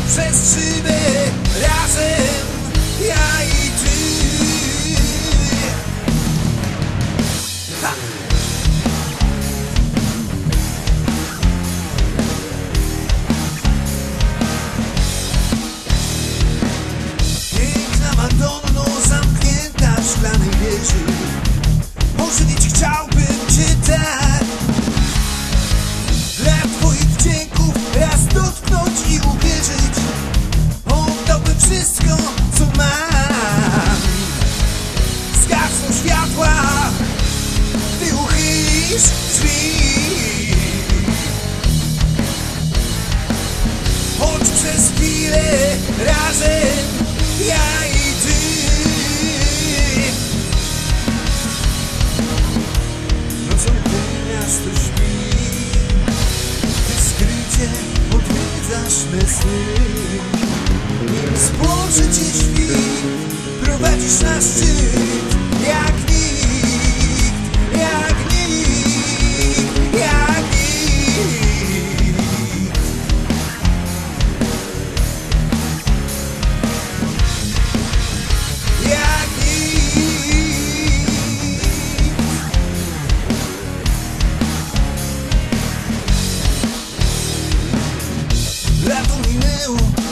przez szybę razem, ja i ty. Ha! Piękna Madonno, zamknięta w szklanej wieży, ożywić chciałbym cię tak. Dla twoich wdzięków raz dotknąć i uwierzyć, oddałbym wszystko, co mam. Zgasną światła, gdy uchylisz drzwi, choć przez chwilę razem, ja i ty. Nocą gdy miasto śpi, ty skrycie odwiedzasz me sny. Nim spłoszy cię świt, prowadzisz na szczyt, jak nikt, jak nikt, jak nikt. Jak nikt. Lato minęło,